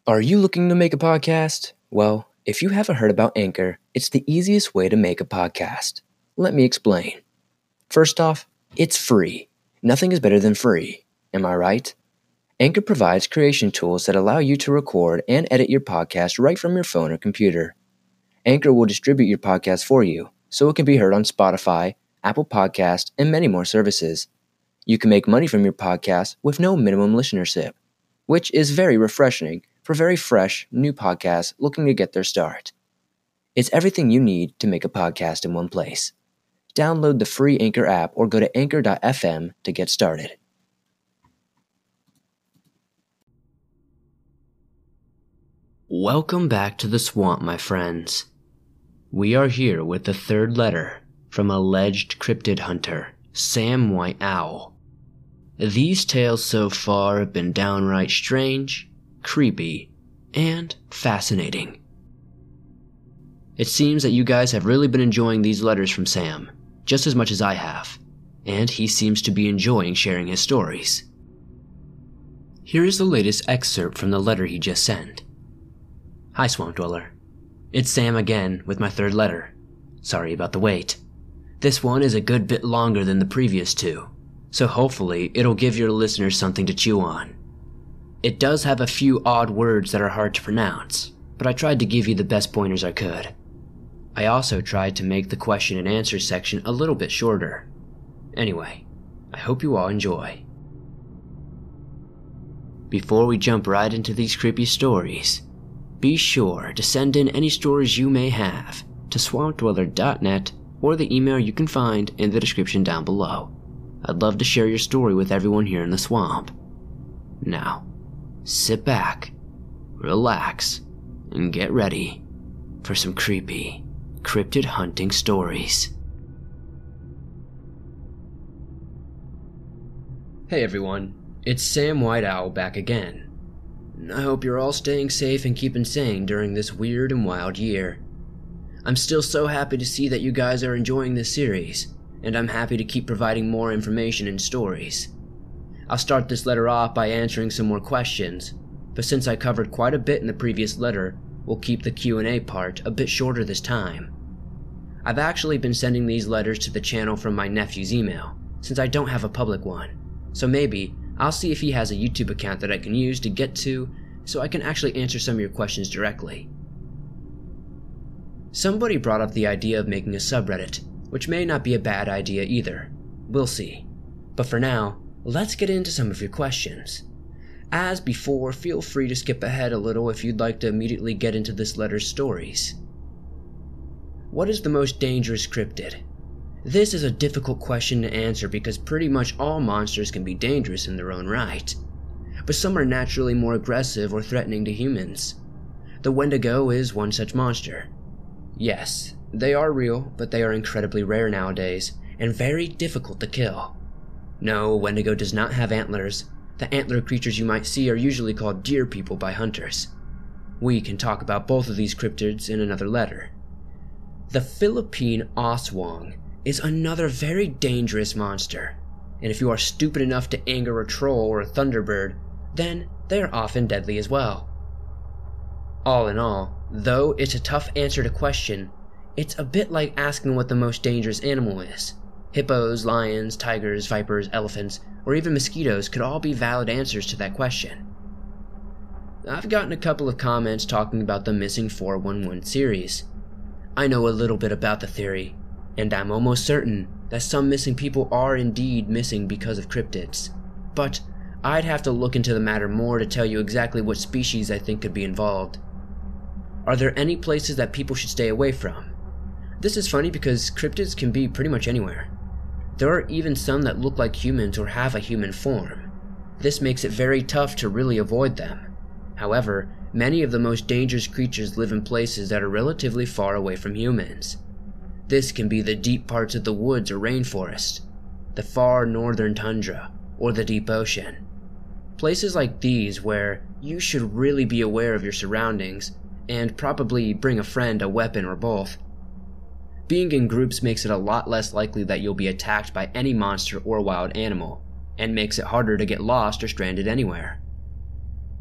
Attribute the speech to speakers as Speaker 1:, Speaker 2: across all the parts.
Speaker 1: Are you looking to make a podcast? Well, if you haven't heard about Anchor, it's the easiest way to make a podcast. Let me explain. First off, it's free. Nothing is better than free. Am I right? Anchor provides creation tools that allow you to record and edit your podcast right from your phone or computer. Anchor will distribute your podcast for you, so it can be heard on Spotify, Apple Podcast, and many more services. You can make money from your podcast with no minimum listenership, which is very refreshing for very fresh, new podcasts looking to get their start. It's everything you need to make a podcast in one place. Download the free Anchor app or go to anchor.fm to get started. Welcome back to the swamp, my friends. We are here with the third letter from alleged cryptid hunter Sam White Owl. These tales so far have been downright strange, creepy, and fascinating. It seems that you guys have really been enjoying these letters from Sam, just as much as I have, and he seems to be enjoying sharing his stories. Here is the latest excerpt from the letter he just sent. Hi, Swamp Dweller. It's Sam again with my third letter. Sorry about the wait. This one is a good bit longer than the previous two, so hopefully it'll give your listeners something to chew on. It does have a few odd words that are hard to pronounce, but I tried to give you the best pointers I could. I also tried to make the question and answer section a little bit shorter. Anyway, I hope you all enjoy. Before we jump right into these creepy stories, be sure to send in any stories you may have to swampdweller.net or the email you can find in the description down below. I'd love to share your story with everyone here in the swamp. Now, sit back, relax, and get ready for some creepy, cryptid hunting stories. Hey everyone, it's Sam White Owl back again. I hope you're all staying safe and keeping sane during this weird and wild year. I'm still so happy to see that you guys are enjoying this series, and I'm happy to keep providing more information and stories. I'll start this letter off by answering some more questions, but since I covered quite a bit in the previous letter, we'll keep the Q&A part a bit shorter this time. I've actually been sending these letters to the channel from my nephew's email, since I don't have a public one, so maybe I'll see if he has a YouTube account that I can use to get to so I can actually answer some of your questions directly. Somebody brought up the idea of making a subreddit, which may not be a bad idea either. We'll see. But for now, let's get into some of your questions. As before, feel free to skip ahead a little if you'd like to immediately get into this letter's stories. What is the most dangerous cryptid? This is a difficult question to answer because pretty much all monsters can be dangerous in their own right, but some are naturally more aggressive or threatening to humans. The Wendigo is one such monster. Yes, they are real, but they are incredibly rare nowadays and very difficult to kill. No, Wendigo does not have antlers. The antler creatures you might see are usually called deer people by hunters. We can talk about both of these cryptids in another letter. The Philippine Aswang is another very dangerous monster, and if you are stupid enough to anger a troll or a thunderbird, then they are often deadly as well. All in all, though it's a tough answer to question, it's a bit like asking what the most dangerous animal is. Hippos, lions, tigers, vipers, elephants, or even mosquitoes could all be valid answers to that question. I've gotten a couple of comments talking about the Missing 411 series. I know a little bit about the theory, and I'm almost certain that some missing people are indeed missing because of cryptids, but I'd have to look into the matter more to tell you exactly what species I think could be involved. Are there any places that people should stay away from? This is funny because cryptids can be pretty much anywhere. There are even some that look like humans or have a human form. This makes it very tough to really avoid them. However, many of the most dangerous creatures live in places that are relatively far away from humans. This can be the deep parts of the woods or rainforest, the far northern tundra, or the deep ocean. Places like these where you should really be aware of your surroundings and probably bring a friend, a weapon, or both. Being in groups makes it a lot less likely that you'll be attacked by any monster or wild animal, and makes it harder to get lost or stranded anywhere.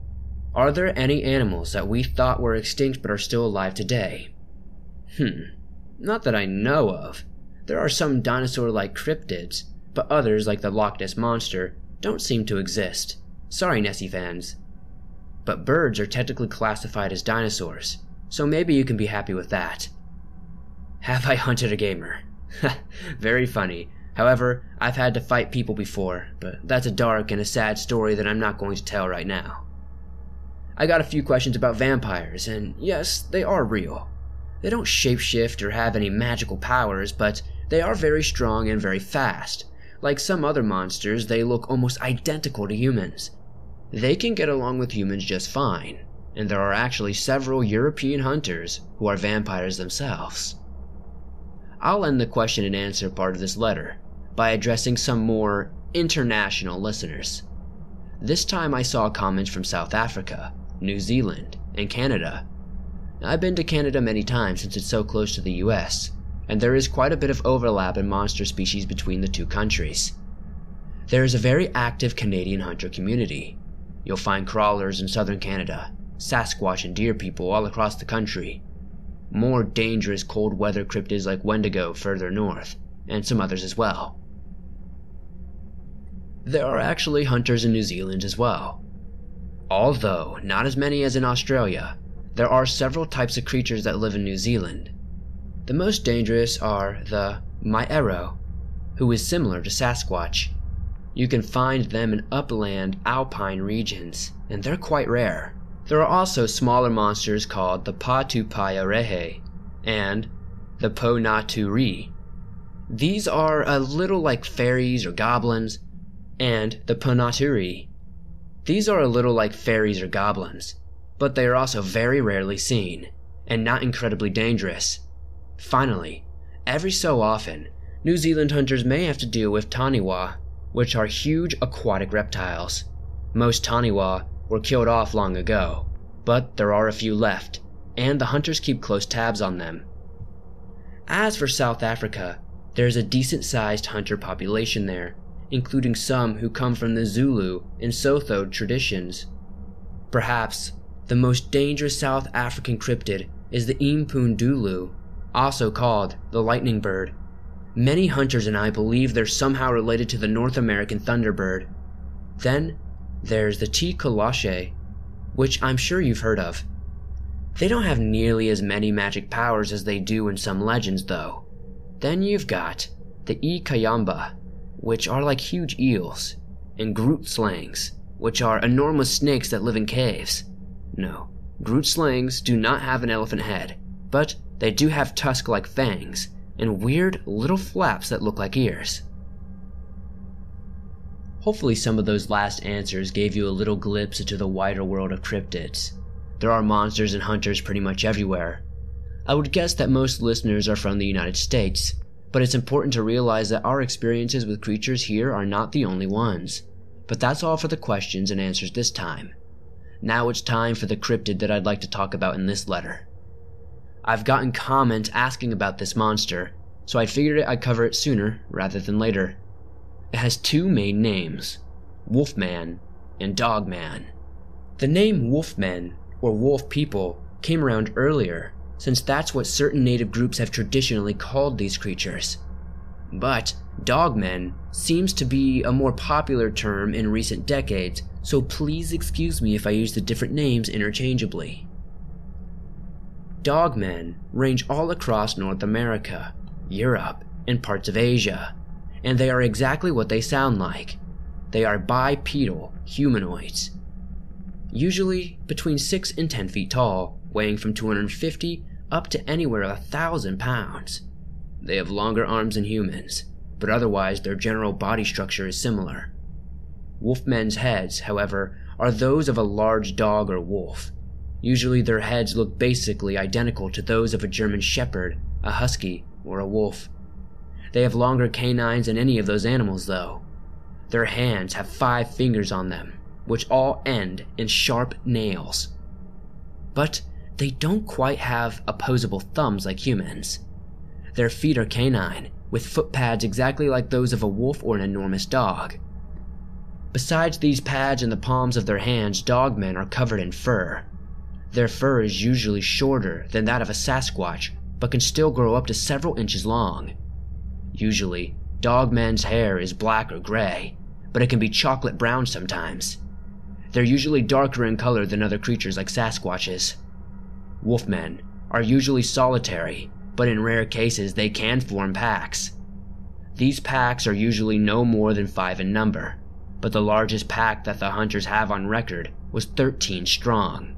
Speaker 1: Are there any animals that we thought were extinct but are still alive today? Not that I know of. There are some dinosaur-like cryptids, but others, like the Loch Ness Monster, don't seem to exist. Sorry, Nessie fans. But birds are technically classified as dinosaurs, so maybe you can be happy with that. Have I hunted a gamer? Very funny. However, I've had to fight people before, but that's a dark and a sad story that I'm not going to tell right now. I got a few questions about vampires, and yes, they are real. They don't shapeshift or have any magical powers, but they are very strong and very fast. Like some other monsters, they look almost identical to humans. They can get along with humans just fine, and there are actually several European hunters who are vampires themselves. I'll end the question and answer part of this letter by addressing some more international listeners. This time I saw comments from South Africa, New Zealand, and Canada. I've been to Canada many times since it's so close to the US, and there is quite a bit of overlap in monster species between the two countries. There is a very active Canadian hunter community. You'll find crawlers in southern Canada, Sasquatch and deer people all across the country, more dangerous cold weather cryptids like Wendigo further north, and some others as well. There are actually hunters in New Zealand as well. Although not as many as in Australia, there are several types of creatures that live in New Zealand. The most dangerous are the Maero, who is similar to Sasquatch. You can find them in upland alpine regions, and they're quite rare. There are also smaller monsters called the Patupayarehe and the Ponaturi. These are a little like fairies or goblins, and the Ponaturi. These are a little like fairies or goblins, but they are also very rarely seen, and not incredibly dangerous. Finally, every so often, New Zealand hunters may have to deal with taniwha, which are huge aquatic reptiles. Most taniwha were killed off long ago, but there are a few left, and the hunters keep close tabs on them. As for South Africa, there is a decent-sized hunter population there, including some who come from the Zulu and Sotho traditions. Perhaps the most dangerous South African cryptid is the Impundulu, also called the lightning bird. Many hunters and I believe they're somehow related to the North American thunderbird. Then there's the Tikalache, which I'm sure you've heard of. They don't have nearly as many magic powers as they do in some legends though. Then you've got the Ikayamba, which are like huge eels, and Grootslangs, which are enormous snakes that live in caves. No, Grootslangs do not have an elephant head, but they do have tusk-like fangs, and weird little flaps that look like ears. Hopefully some of those last answers gave you a little glimpse into the wider world of cryptids. There are monsters and hunters pretty much everywhere. I would guess that most listeners are from the United States, but it's important to realize that our experiences with creatures here are not the only ones. But that's all for the questions and answers this time. Now it's time for the cryptid that I'd like to talk about in this letter. I've gotten comments asking about this monster, so I figured I'd cover it sooner rather than later. It has two main names, Wolfman and Dogman. The name Wolfmen, or Wolf People, came around earlier, since that's what certain native groups have traditionally called these creatures. But Dogmen seems to be a more popular term in recent decades, so please excuse me if I use the different names interchangeably. Dogmen range all across North America, Europe, and parts of Asia, and they are exactly what they sound like. They are bipedal humanoids, usually between 6 and 10 feet tall, weighing from 250 up to anywhere 1,000 pounds. They have longer arms than humans, but otherwise their general body structure is similar. Wolfmen's heads, however, are those of a large dog or wolf. Usually their heads look basically identical to those of a German shepherd, a husky, or a wolf. They have longer canines than any of those animals though. Their hands have 5 fingers on them, which all end in sharp nails. But they don't quite have opposable thumbs like humans. Their feet are canine, with foot pads exactly like those of a wolf or an enormous dog. Besides these pads in the palms of their hands, dogmen are covered in fur. Their fur is usually shorter than that of a Sasquatch, but can still grow up to several inches long. Usually, dogmen's hair is black or gray, but it can be chocolate brown sometimes. They're usually darker in color than other creatures like Sasquatches. Wolfmen are usually solitary, but in rare cases they can form packs. These packs are usually no more than 5 in number, but the largest pack that the hunters have on record was 13 strong.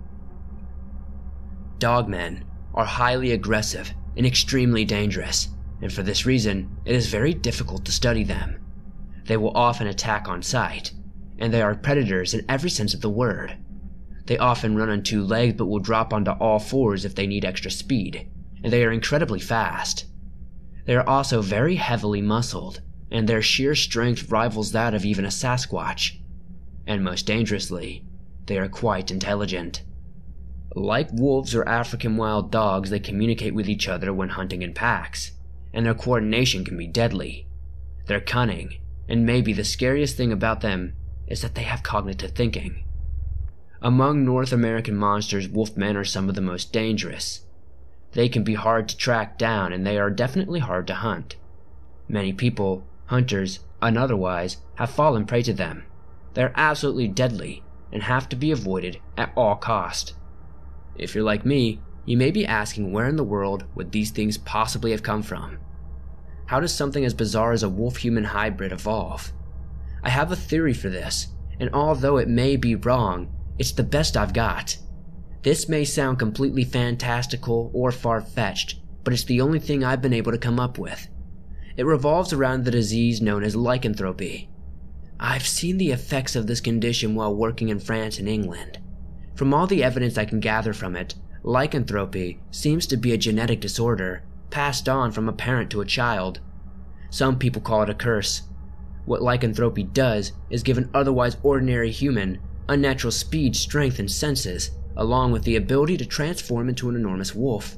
Speaker 1: Dogmen are highly aggressive and extremely dangerous, and for this reason, it is very difficult to study them. They will often attack on sight, and they are predators in every sense of the word. They often run on 2 legs but will drop onto all 4s if they need extra speed, and they are incredibly fast. They are also very heavily muscled, and their sheer strength rivals that of even a Sasquatch. And most dangerously, they are quite intelligent. Like wolves or African wild dogs, they communicate with each other when hunting in packs, and their coordination can be deadly. They're cunning, and maybe the scariest thing about them is that they have cognitive thinking. Among North American monsters, wolfmen are some of the most dangerous. They can be hard to track down, and they are definitely hard to hunt. Many people, hunters and otherwise, have fallen prey to them. They are absolutely deadly and have to be avoided at all cost. If you're like me, you may be asking where in the world would these things possibly have come from? How does something as bizarre as a wolf-human hybrid evolve? I have a theory for this, and although it may be wrong, it's the best I've got. This may sound completely fantastical or far-fetched, but it's the only thing I've been able to come up with. It revolves around the disease known as lycanthropy. I've seen the effects of this condition while working in France and England. From all the evidence I can gather from it, lycanthropy seems to be a genetic disorder passed on from a parent to a child. Some people call it a curse. What lycanthropy does is give an otherwise ordinary human unnatural speed, strength, and senses, along with the ability to transform into an enormous wolf.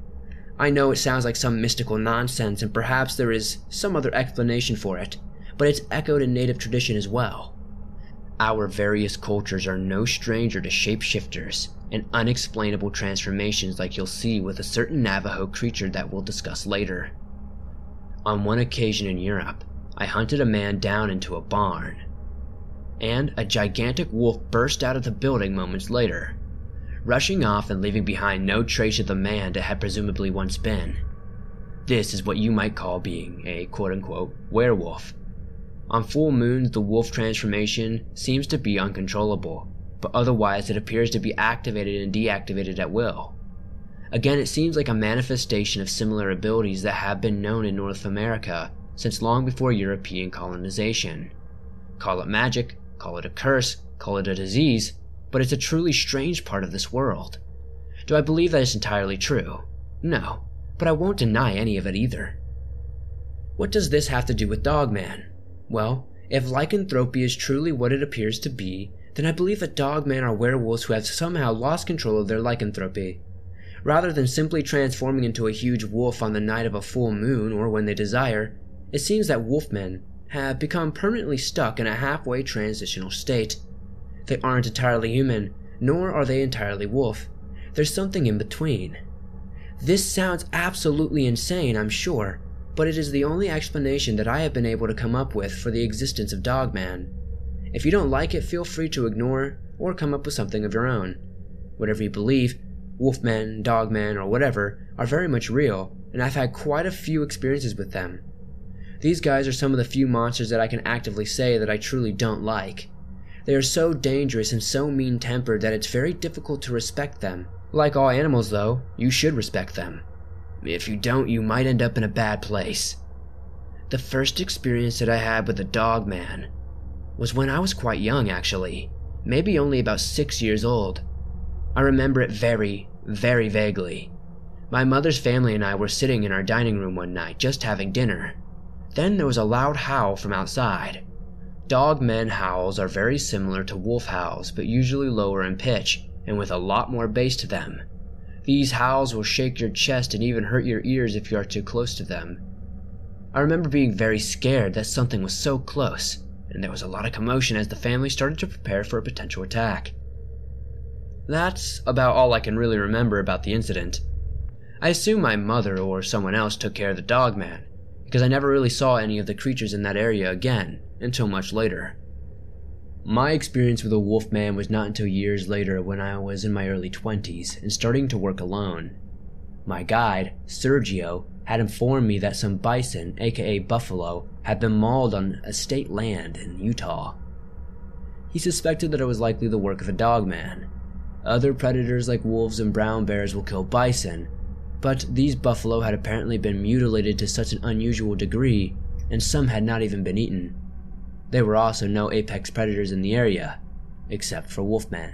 Speaker 1: I know it sounds like some mystical nonsense, and perhaps there is some other explanation for it, but it's echoed in native tradition as well. Our various cultures are no stranger to shapeshifters and unexplainable transformations like you'll see with a certain Navajo creature that we'll discuss later. On one occasion in Europe, I hunted a man down into a barn, and a gigantic wolf burst out of the building moments later, rushing off and leaving behind no trace of the man it had presumably once been. This is what you might call being a quote-unquote werewolf. On full moons, the wolf transformation seems to be uncontrollable, but otherwise it appears to be activated and deactivated at will. Again, it seems like a manifestation of similar abilities that have been known in North America since long before European colonization. Call it magic, call it a curse, call it a disease, but it's a truly strange part of this world. Do I believe that it's entirely true? No, but I won't deny any of it either. What does this have to do with Dogman? Well, if lycanthropy is truly what it appears to be, then I believe that dogmen are werewolves who have somehow lost control of their lycanthropy. Rather than simply transforming into a huge wolf on the night of a full moon or when they desire, it seems that wolfmen have become permanently stuck in a halfway transitional state. They aren't entirely human, nor are they entirely wolf. There's something in between. This sounds absolutely insane, I'm sure, but it is the only explanation that I have been able to come up with for the existence of Dogman. If you don't like it, feel free to ignore or come up with something of your own. Whatever you believe, wolfmen, dogmen, or whatever are very much real, and I've had quite a few experiences with them. These guys are some of the few monsters that I can actively say that I truly don't like. They are so dangerous and so mean-tempered that it's very difficult to respect them. Like all animals though, you should respect them. If you don't, you might end up in a bad place. The first experience that I had with a dogman was when I was quite young actually, maybe only about 6 years old. I remember it very, very vaguely. My mother's family and I were sitting in our dining room one night just having dinner. Then there was a loud howl from outside. Dogmen howls are very similar to wolf howls, but usually lower in pitch and with a lot more bass to them. These howls will shake your chest and even hurt your ears if you are too close to them. I remember being very scared that something was so close, and there was a lot of commotion as the family started to prepare for a potential attack. That's about all I can really remember about the incident. I assume my mother or someone else took care of the dogman, because I never really saw any of the creatures in that area again until much later. My experience with a wolfman was not until years later when I was in my early 20s and starting to work alone. My guide, Sergio, had informed me that some bison, aka buffalo, had been mauled on estate land in Utah. He suspected that it was likely the work of a dogman. Other predators like wolves and brown bears will kill bison, but these buffalo had apparently been mutilated to such an unusual degree, and some had not even been eaten. There were also no apex predators in the area, except for wolfmen.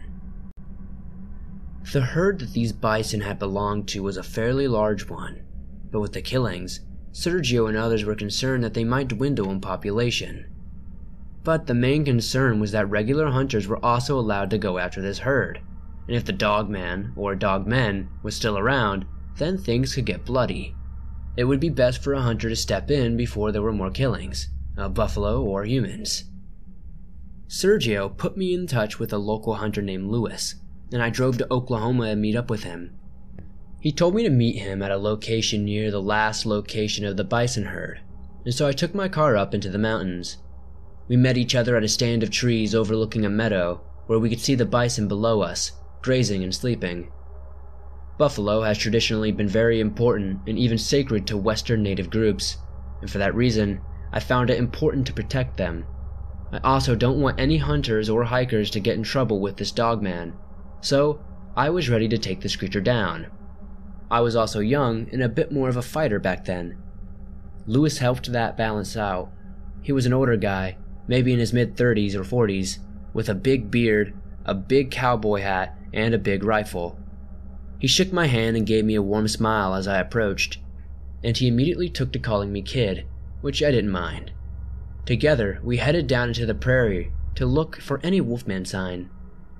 Speaker 1: The herd that these bison had belonged to was a fairly large one, but with the killings, Sergio and others were concerned that they might dwindle in population. But the main concern was that regular hunters were also allowed to go after this herd, and if the dogman, or dogmen, was still around, then things could get bloody. It would be best for a hunter to step in before there were more killings, of buffalo or humans. Sergio put me in touch with a local hunter named Lewis, and I drove to Oklahoma to meet up with him. He told me to meet him at a location near the last location of the bison herd, and so I took my car up into the mountains. We met each other at a stand of trees overlooking a meadow where we could see the bison below us, grazing and sleeping. Buffalo has traditionally been very important and even sacred to Western native groups, and for that reason, I found it important to protect them. I also don't want any hunters or hikers to get in trouble with this dogman, so I was ready to take this creature down. I was also young and a bit more of a fighter back then. Lewis helped that balance out. He was an older guy, maybe in his mid-30s or 40s, with a big beard, a big cowboy hat, and a big rifle. He shook my hand and gave me a warm smile as I approached, and he immediately took to calling me kid, which I didn't mind. Together, we headed down into the prairie to look for any wolfman sign.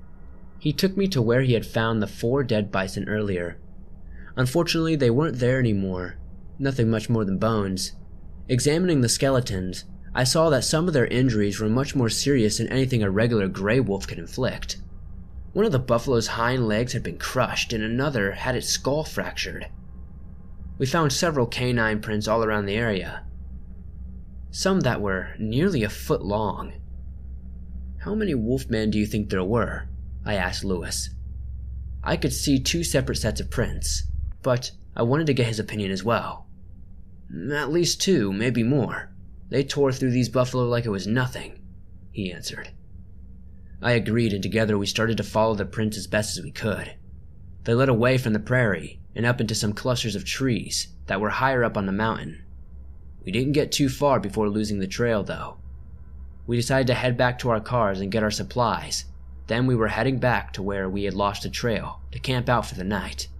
Speaker 1: He took me to where he had found the 4 dead bison earlier. Unfortunately, they weren't there anymore, nothing much more than bones. Examining the skeletons, I saw that some of their injuries were much more serious than anything a regular gray wolf could inflict. One of the buffalo's hind legs had been crushed and another had its skull fractured. We found several canine prints all around the area, some that were nearly a foot long. "How many wolfmen do you think there were?" I asked Lewis. I could see 2 separate sets of prints, but I wanted to get his opinion as well. "At least 2, maybe more. They tore through these buffalo like it was nothing," he answered. I agreed, and together we started to follow the prints as best as we could. They led away from the prairie and up into some clusters of trees that were higher up on the mountain. We didn't get too far before losing the trail, though. We decided to head back to our cars and get our supplies. Then we were heading back to where we had lost the trail to camp out for the night.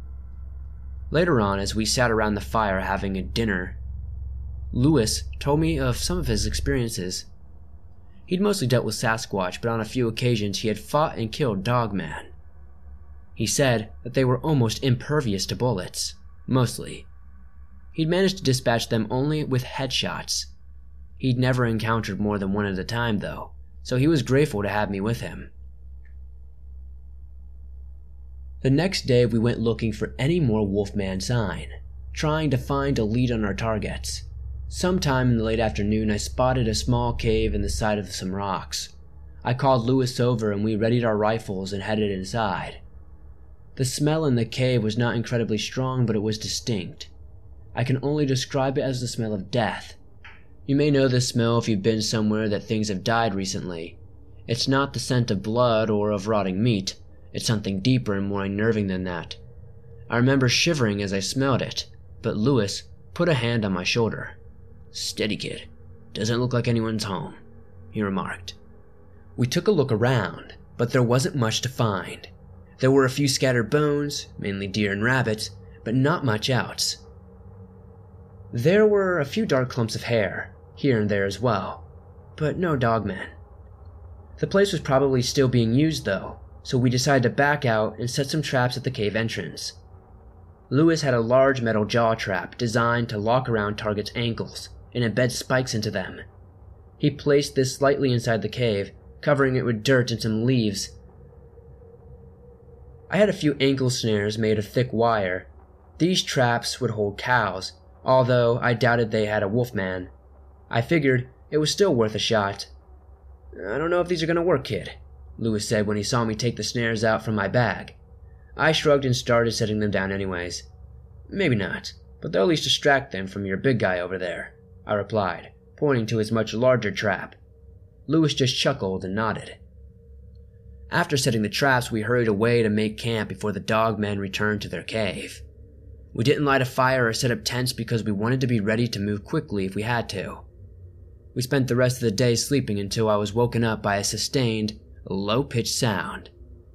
Speaker 1: Later on, as we sat around the fire having a dinner, Lewis told me of some of his experiences. He'd mostly dealt with Sasquatch, but on a few occasions he had fought and killed dogman. He said that they were almost impervious to bullets, mostly. He'd managed to dispatch them only with headshots. He'd never encountered more than one at a time, though, so he was grateful to have me with him. The next day we went looking for any more wolfman sign, trying to find a lead on our targets. Sometime in the late afternoon I spotted a small cave in the side of some rocks. I called Lewis over and we readied our rifles and headed inside. The smell in the cave was not incredibly strong, but it was distinct. I can only describe it as the smell of death. You may know this smell if you've been somewhere that things have died recently. It's not the scent of blood or of rotting meat. It's something deeper and more unnerving than that. I remember shivering as I smelled it, but Lewis put a hand on my shoulder. "Steady, kid. Doesn't look like anyone's home," he remarked. We took a look around, but there wasn't much to find. There were a few scattered bones, mainly deer and rabbits, but not much else. There were a few dark clumps of hair, here and there as well, but no dogman. The place was probably still being used though, so we decided to back out and set some traps at the cave entrance. Lewis had a large metal jaw trap designed to lock around targets' ankles and embed spikes into them. He placed this slightly inside the cave, covering it with dirt and some leaves. I had a few ankle snares made of thick wire. These traps would hold cows, although I doubted they had a wolfman. I figured it was still worth a shot. "I don't know if these are going to work, kid," Lewis said when he saw me take the snares out from my bag. I shrugged and started setting them down anyways. "Maybe not, but they'll at least distract them from your big guy over there," I replied, pointing to his much larger trap. Lewis just chuckled and nodded. After setting the traps, we hurried away to make camp before the dogmen returned to their cave. We didn't light a fire or set up tents because we wanted to be ready to move quickly if we had to. We spent the rest of the day sleeping until I was woken up by a sustained, low-pitched sound.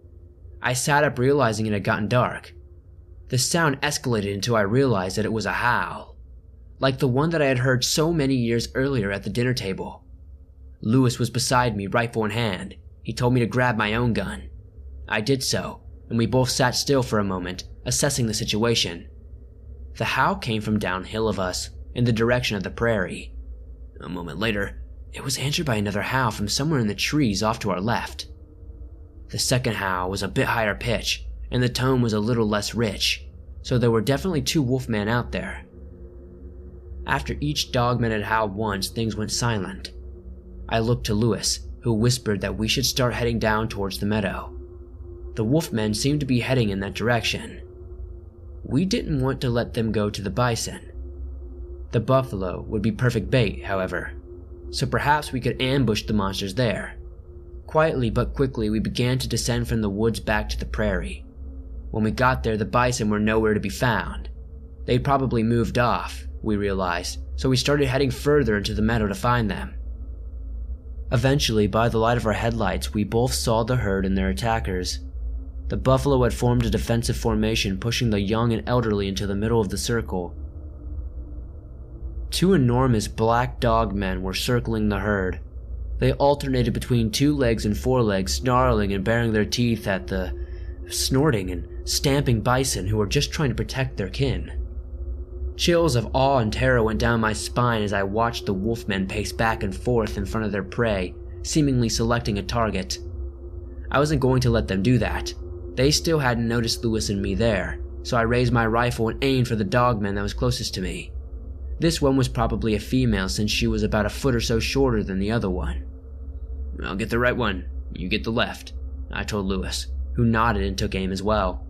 Speaker 1: I sat up realizing it had gotten dark. The sound escalated until I realized that it was a howl, like the one that I had heard so many years earlier at the dinner table. Lewis was beside me, rifle in hand. He told me to grab my own gun. I did so, and we both sat still for a moment, assessing the situation. The howl came from downhill of us, in the direction of the prairie. A moment later, it was answered by another howl from somewhere in the trees off to our left. The second howl was a bit higher pitch, and the tone was a little less rich, so there were definitely two wolfmen out there. After each dogman had howled once, things went silent. I looked to Lewis, who whispered that we should start heading down towards the meadow. The wolfmen seemed to be heading in that direction. We didn't want to let them go to the bison. The buffalo would be perfect bait, however, so perhaps we could ambush the monsters there. Quietly but quickly, we began to descend from the woods back to the prairie. When we got there, the bison were nowhere to be found. They'd probably moved off, we realized, so we started heading further into the meadow to find them. Eventually, by the light of our headlights, we both saw the herd and their attackers. The buffalo had formed a defensive formation, pushing the young and elderly into the middle of the circle. Two enormous black dogmen were circling the herd. They alternated between 2 legs and 4 legs, snarling and baring their teeth at the snorting and stamping bison who were just trying to protect their kin. Chills of awe and terror went down my spine as I watched the wolfmen pace back and forth in front of their prey, seemingly selecting a target. I wasn't going to let them do that. They still hadn't noticed Lewis and me there, so I raised my rifle and aimed for the dogman that was closest to me. This one was probably a female since she was about a foot or so shorter than the other one. "I'll get the right one, you get the left," I told Lewis, who nodded and took aim as well.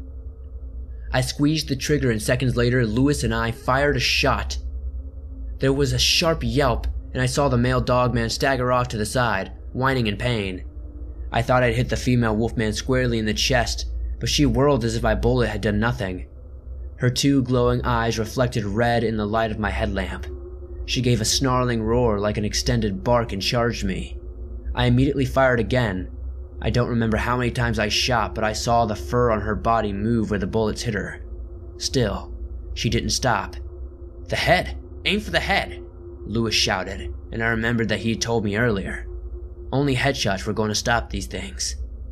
Speaker 1: I squeezed the trigger and seconds later, Lewis and I fired a shot. There was a sharp yelp, and I saw the male dogman stagger off to the side, whining in pain. I thought I'd hit the female wolfman squarely in the chest, but she whirled as if my bullet had done nothing. Her 2 glowing eyes reflected red in the light of my headlamp. She gave a snarling roar like an extended bark and charged me. I immediately fired again. I don't remember how many times I shot, but I saw the fur on her body move where the bullets hit her. Still, she didn't stop. "The head! Aim for the head!" Lewis shouted, and I remembered that he had told me earlier. Only headshots were going to stop these things.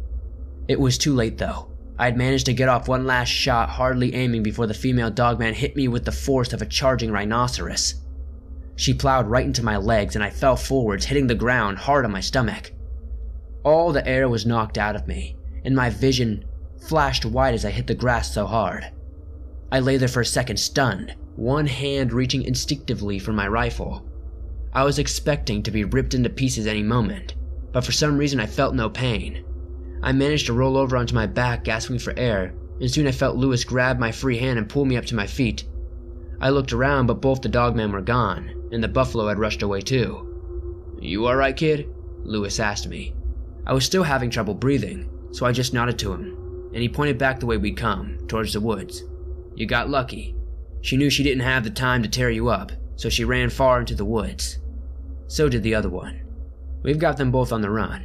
Speaker 1: It was too late though. I had managed to get off one last shot, hardly aiming before the female dogman hit me with the force of a charging rhinoceros. She plowed right into my legs and I fell forwards, hitting the ground hard on my stomach. All the air was knocked out of me, and my vision flashed white as I hit the grass so hard. I lay there for a second stunned, one hand reaching instinctively for my rifle. I was expecting to be ripped into pieces any moment, but for some reason I felt no pain. I managed to roll over onto my back, gasping for air, and soon I felt Lewis grab my free hand and pull me up to my feet. I looked around, but both the dogmen were gone, and the buffalo had rushed away too. "You alright, kid?" Lewis asked me. I was still having trouble breathing, so I just nodded to him, and he pointed back the way we'd come, towards the woods. "You got lucky. She knew she didn't have the time to tear you up, so she ran far into the woods. So did the other one. We've got them both on the run."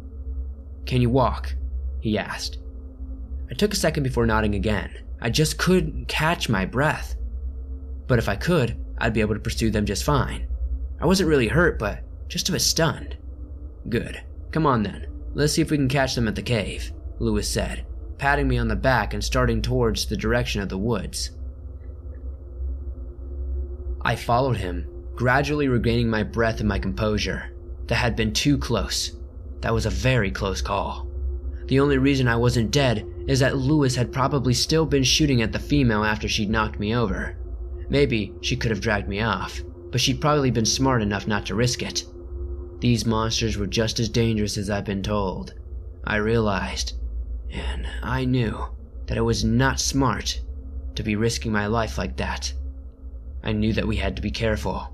Speaker 1: "Can you walk?" he asked. I took a second before nodding again. I just couldn't catch my breath. But if I could, I'd be able to pursue them just fine. I wasn't really hurt, but just a bit stunned. "Good. Come on then. Let's see if we can catch them at the cave," Lewis said, patting me on the back and starting towards the direction of the woods. I followed him, gradually regaining my breath and my composure. That had been too close. That was a very close call. The only reason I wasn't dead is that Lewis had probably still been shooting at the female after she'd knocked me over. Maybe she could have dragged me off, but she'd probably been smart enough not to risk it. These monsters were just as dangerous as I'd been told. I realized, and I knew, that it was not smart to be risking my life like that. I knew that we had to be careful.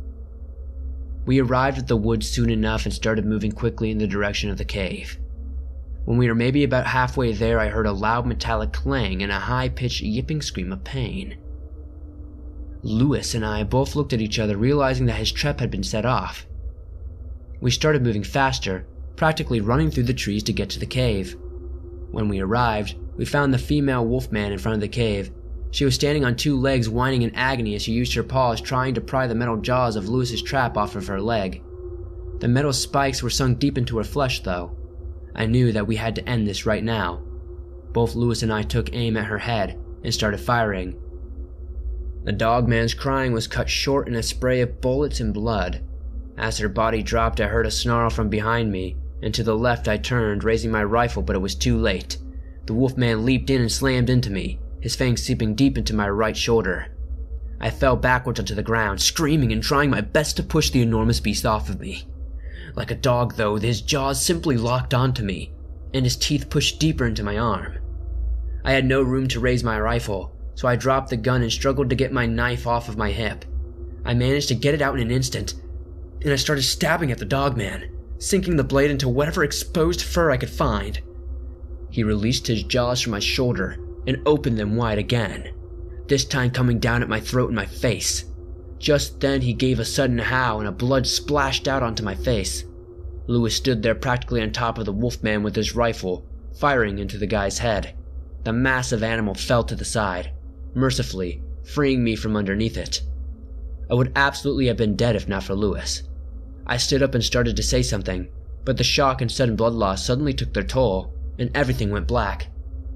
Speaker 1: We arrived at the woods soon enough and started moving quickly in the direction of the cave. When we were maybe about halfway there, I heard a loud metallic clang and a high-pitched yipping scream of pain. Lewis and I both looked at each other, realizing that his trap had been set off. We started moving faster, practically running through the trees to get to the cave. When we arrived, we found the female wolfman in front of the cave. She was standing on two legs, whining in agony as she used her paws trying to pry the metal jaws of Lewis's trap off of her leg. The metal spikes were sunk deep into her flesh, though. I knew that we had to end this right now. Both Lewis and I took aim at her head and started firing. The dogman's crying was cut short in a spray of bullets and blood. As her body dropped, I heard a snarl from behind me, and to the left I turned, raising my rifle, but it was too late. The wolfman leaped in and slammed into me, his fangs seeping deep into my right shoulder. I fell backwards onto the ground, screaming and trying my best to push the enormous beast off of me. Like a dog, though, his jaws simply locked onto me, and his teeth pushed deeper into my arm. I had no room to raise my rifle, so I dropped the gun and struggled to get my knife off of my hip. I managed to get it out in an instant, and I started stabbing at the dogman, sinking the blade into whatever exposed fur I could find. He released his jaws from my shoulder and opened them wide again, this time coming down at my throat and my face. Just then he gave a sudden howl and blood splashed out onto my face. Lewis stood there practically on top of the wolfman with his rifle, firing into the guy's head. The massive animal fell to the side, mercifully freeing me from underneath it. I would absolutely have been dead if not for Lewis. I stood up and started to say something, but the shock and sudden blood loss suddenly took their toll, and everything went black.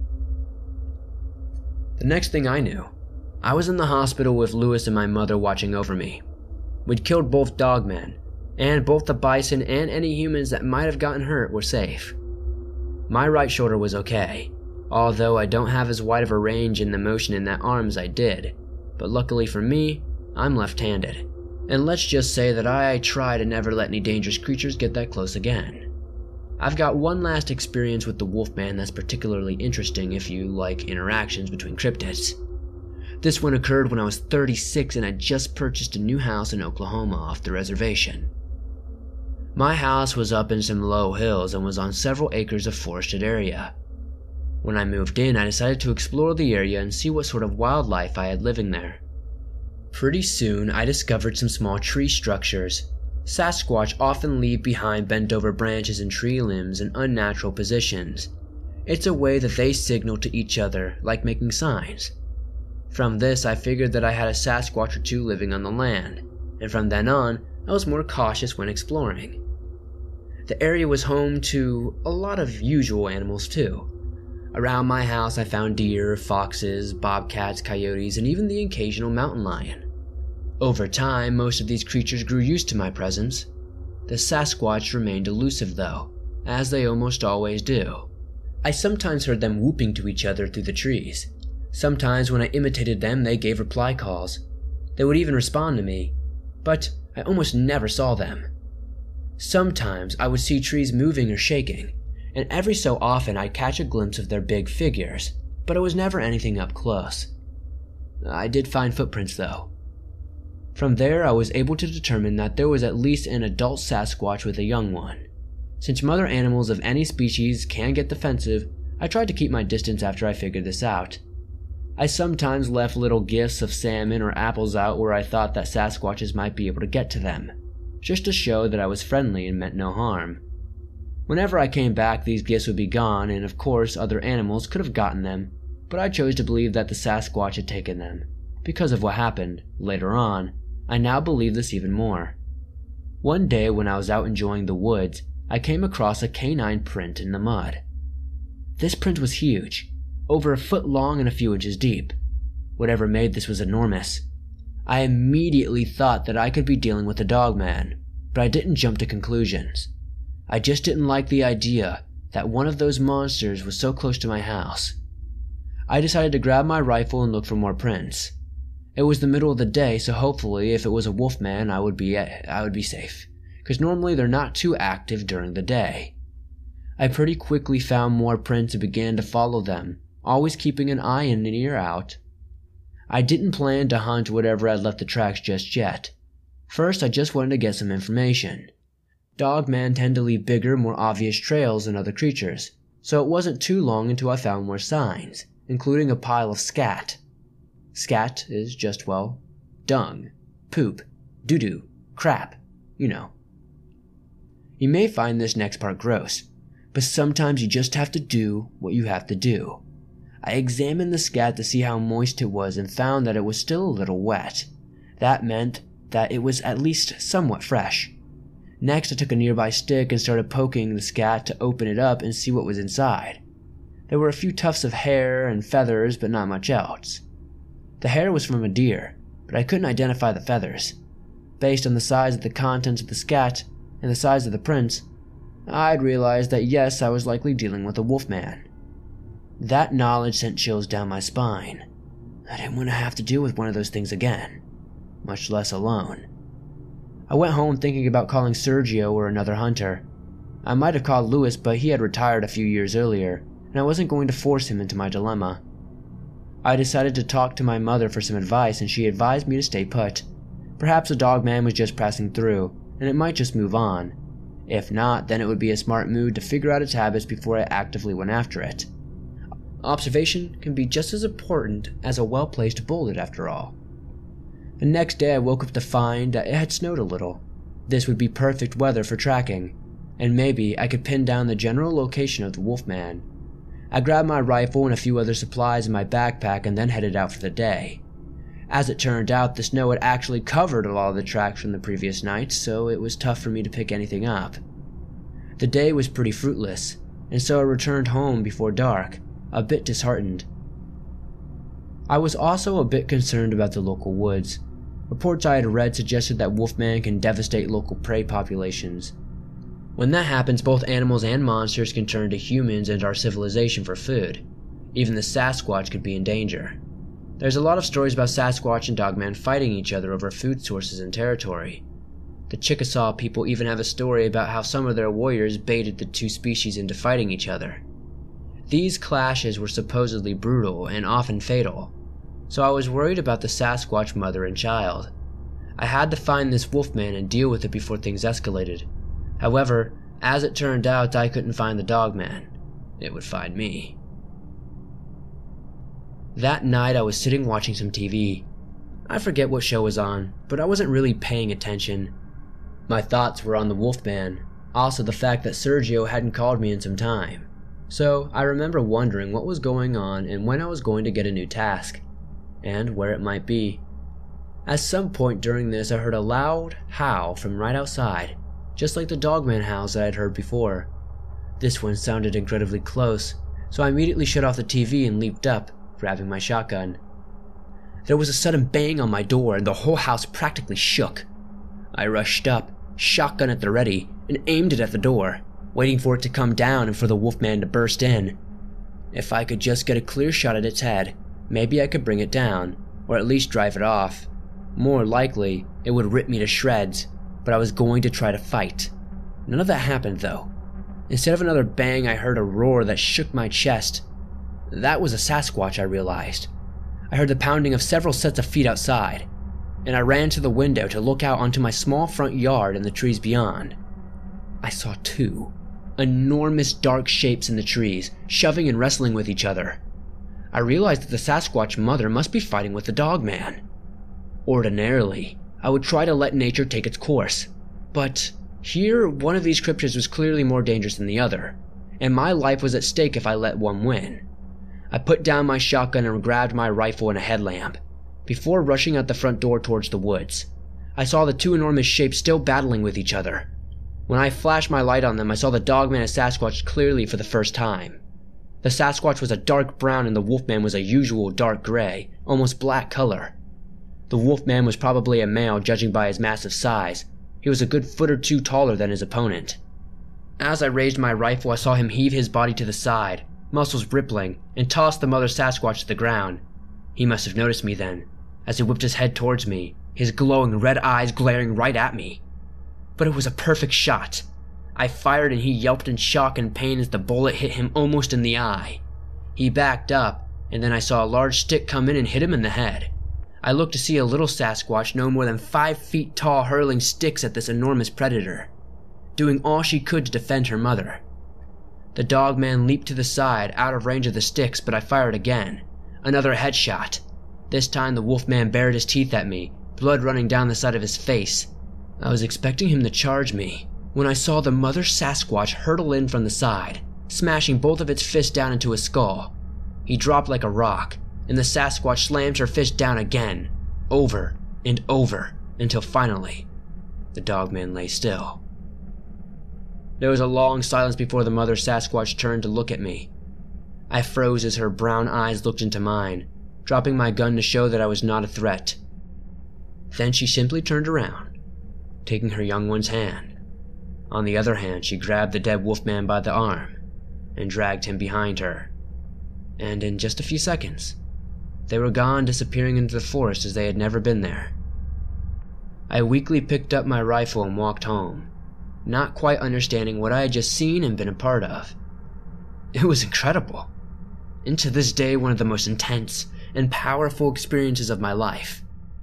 Speaker 1: The next thing I knew, I was in the hospital with Lewis and my mother watching over me. We'd killed both dogmen, and both the bison and any humans that might have gotten hurt were safe. My right shoulder was okay, although I don't have as wide of a range in the motion in that arm as I did, but luckily for me, I'm left-handed. And let's just say that I try to never let any dangerous creatures get that close again. I've got one last experience with the wolfman that's particularly interesting if you like interactions between cryptids. This one occurred when I was 36 and had just purchased a new house in Oklahoma off the reservation. My house was up in some low hills and was on several acres of forested area. When I moved in, I decided to explore the area and see what sort of wildlife I had living there. Pretty soon, I discovered some small tree structures. Sasquatch often leave behind bent-over branches and tree limbs in unnatural positions. It's a way that they signal to each other, like making signs. From this, I figured that I had a Sasquatch or two living on the land, and from then on, I was more cautious when exploring. The area was home to a lot of usual animals too. Around my house, I found deer, foxes, bobcats, coyotes, and even the occasional mountain lion. Over time, most of these creatures grew used to my presence. The Sasquatch remained elusive though, as they almost always do. I sometimes heard them whooping to each other through the trees. Sometimes when I imitated them, they gave reply calls. They would even respond to me, but I almost never saw them. Sometimes I would see trees moving or shaking, and every so often I'd catch a glimpse of their big figures, but it was never anything up close. I did find footprints though. From there, I was able to determine that there was at least an adult Sasquatch with a young one. Since mother animals of any species can get defensive, I tried to keep my distance after I figured this out. I sometimes left little gifts of salmon or apples out where I thought that Sasquatches might be able to get to them, just to show that I was friendly and meant no harm. Whenever I came back, these gifts would be gone, and of course other animals could have gotten them, but I chose to believe that the Sasquatch had taken them. Because of what happened later on, I now believe this even more. One day when I was out enjoying the woods, I came across a canine print in the mud. This print was huge, over a foot long and a few inches deep. Whatever made this was enormous. I immediately thought that I could be dealing with the Dogman, but I didn't jump to conclusions. I just didn't like the idea that one of those monsters was so close to my house. I decided to grab my rifle and look for more prints. It was the middle of the day, so hopefully if it was a wolfman I would be safe, because normally they're not too active during the day. I pretty quickly found more prints and began to follow them, always keeping an eye and an ear out. I didn't plan to hunt whatever had left the tracks just yet. First, I just wanted to get some information. Dogmen tend to leave bigger, more obvious trails than other creatures, so it wasn't too long until I found more signs, including a pile of scat. Scat is just, well, dung, poop, doo-doo, crap, you know. You may find this next part gross, but sometimes you just have to do what you have to do. I examined the scat to see how moist it was and found that it was still a little wet. That meant that it was at least somewhat fresh. Next, I took a nearby stick and started poking the scat to open it up and see what was inside. There were a few tufts of hair and feathers, but not much else. The hair was from a deer, but I couldn't identify the feathers. Based on the size of the contents of the scat and the size of the prints, I'd realized that yes, I was likely dealing with a wolfman. That knowledge sent chills down my spine. I didn't want to have to deal with one of those things again, much less alone. I went home thinking about calling Sergio or another hunter. I might have called Louis, but he had retired a few years earlier, and I wasn't going to force him into my dilemma. I decided to talk to my mother for some advice, and she advised me to stay put. Perhaps the Dogman was just passing through, and it might just move on. If not, then it would be a smart move to figure out its habits before I actively went after it. Observation can be just as important as a well-placed bullet, after all. The next day I woke up to find that it had snowed a little. This would be perfect weather for tracking, and maybe I could pin down the general location of the wolfman. I grabbed my rifle and a few other supplies in my backpack and then headed out for the day. As it turned out, the snow had actually covered a lot of the tracks from the previous night, so it was tough for me to pick anything up. The day was pretty fruitless, and so I returned home before dark, a bit disheartened. I was also a bit concerned about the local woods. Reports I had read suggested that wolfmen can devastate local prey populations. When that happens, both animals and monsters can turn to humans and our civilization for food. Even the Sasquatch could be in danger. There's a lot of stories about Sasquatch and Dogman fighting each other over food sources and territory. The Chickasaw people even have a story about how some of their warriors baited the two species into fighting each other. These clashes were supposedly brutal and often fatal, so I was worried about the Sasquatch mother and child. I had to find this wolfman and deal with it before things escalated. However, as it turned out, I couldn't find the Dogman. It would find me. That night I was sitting watching some TV. I forget what show was on, but I wasn't really paying attention. My thoughts were on the wolfman, also the fact that Sergio hadn't called me in some time. So I remember wondering what was going on and when I was going to get a new task, and where it might be. At some point during this I heard a loud howl from right outside, just like the Dogman howls that I'd heard before. This one sounded incredibly close, so I immediately shut off the TV and leaped up, grabbing my shotgun. There was a sudden bang on my door and the whole house practically shook. I rushed up, shotgun at the ready, and aimed it at the door, waiting for it to come down and for the wolfman to burst in. If I could just get a clear shot at its head, maybe I could bring it down, or at least drive it off. More likely, it would rip me to shreds, but I was going to try to fight. None of that happened though. Instead of another bang, I heard a roar that shook my chest. That was a Sasquatch, I realized. I heard the pounding of several sets of feet outside, and I ran to the window to look out onto my small front yard and the trees beyond. I saw two enormous dark shapes in the trees, shoving and wrestling with each other. I realized that the Sasquatch mother must be fighting with the Dogman. Ordinarily, I would try to let nature take its course, but here one of these creatures was clearly more dangerous than the other, and my life was at stake if I let one win. I put down my shotgun and grabbed my rifle and a headlamp, before rushing out the front door towards the woods. I saw the two enormous shapes still battling with each other. When I flashed my light on them, I saw the Dogman and Sasquatch clearly for the first time. The Sasquatch was a dark brown and the wolfman was a usual dark gray, almost black color. The wolfman was probably a male judging by his massive size. He was a good foot or two taller than his opponent. As I raised my rifle, I saw him heave his body to the side, muscles rippling, and toss the mother Sasquatch to the ground. He must have noticed me then, as he whipped his head towards me, his glowing red eyes glaring right at me. But it was a perfect shot. I fired and he yelped in shock and pain as the bullet hit him almost in the eye. He backed up, and then I saw a large stick come in and hit him in the head. I looked to see a little Sasquatch no more than 5 feet tall hurling sticks at this enormous predator, doing all she could to defend her mother. The dogman leaped to the side, out of range of the sticks, but I fired again. Another headshot. This time the wolfman bared his teeth at me, blood running down the side of his face. I was expecting him to charge me, when I saw the mother Sasquatch hurtle in from the side, smashing both of its fists down into his skull. He dropped like a rock, and the Sasquatch slammed her fist down again, over and over, until finally, the dogman lay still. There was a long silence before the mother Sasquatch turned to look at me. I froze as her brown eyes looked into mine, dropping my gun to show that I was not a threat. Then she simply turned around, taking her young one's hand. On the other hand, she grabbed the dead wolfman by the arm and dragged him behind her. And in just a few seconds, they were gone, disappearing into the forest as they had never been there. I weakly picked up my rifle and walked home, not quite understanding what I had just seen and been a part of. It was incredible, and to this day one of the most intense and powerful experiences of my life.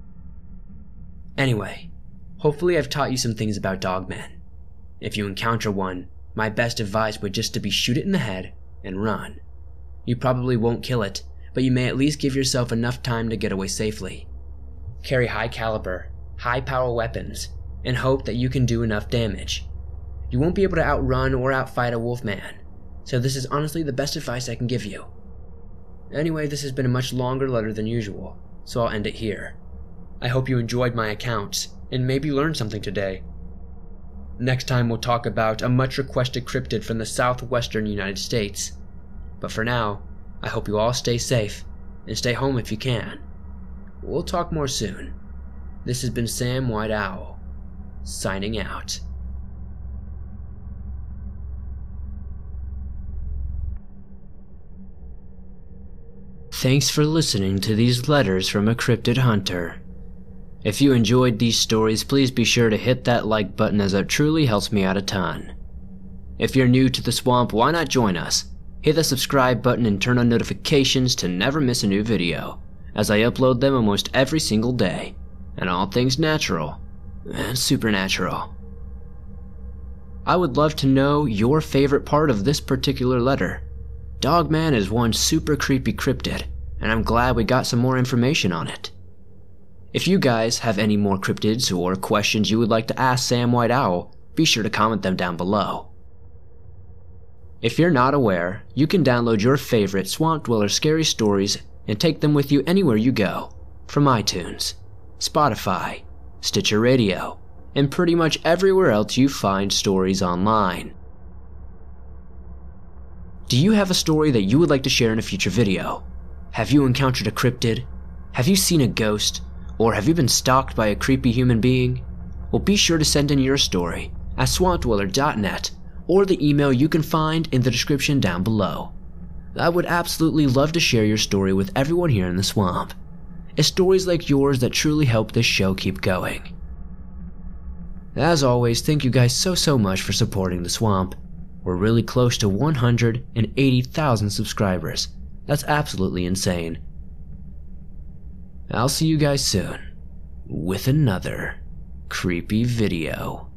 Speaker 1: Anyway, hopefully I've taught you some things about dogmen. If you encounter one, my best advice would just to be shoot it in the head and run. You probably won't kill it, but you may at least give yourself enough time to get away safely. Carry high caliber, high power weapons, and hope that you can do enough damage. You won't be able to outrun or outfight a wolfman, so this is honestly the best advice I can give you. Anyway, this has been a much longer letter than usual, so I'll end it here. I hope you enjoyed my account, and maybe learned something today. Next time we'll talk about a much requested cryptid from the southwestern United States. But for now, I hope you all stay safe, and stay home if you can. We'll talk more soon. This has been Sam White Owl, signing out. Thanks for listening to these letters from a cryptid hunter. If you enjoyed these stories, please be sure to hit that like button, as it truly helps me out a ton. If you're new to the swamp, why not join us? Hit the subscribe button and turn on notifications to never miss a new video, as I upload them almost every single day, and all things natural and supernatural. I would love to know your favorite part of this particular letter. Dogman is one super creepy cryptid, and I'm glad we got some more information on it. If you guys have any more cryptids or questions you would like to ask Sam White Owl, be sure to comment them down below. If you're not aware, you can download your favorite Swamp Dweller scary stories and take them with you anywhere you go, from iTunes, Spotify, Stitcher Radio, and pretty much everywhere else you find stories online. Do you have a story that you would like to share in a future video? Have you encountered a cryptid? Have you seen a ghost? Or have you been stalked by a creepy human being? Well, be sure to send in your story at swampdweller.net or the email you can find in the description down below. I would absolutely love to share your story with everyone here in the swamp. It's stories like yours that truly help this show keep going. As always, thank you guys so much for supporting the swamp. We're really close to 180,000 subscribers. That's absolutely insane. I'll see you guys soon with another creepy video.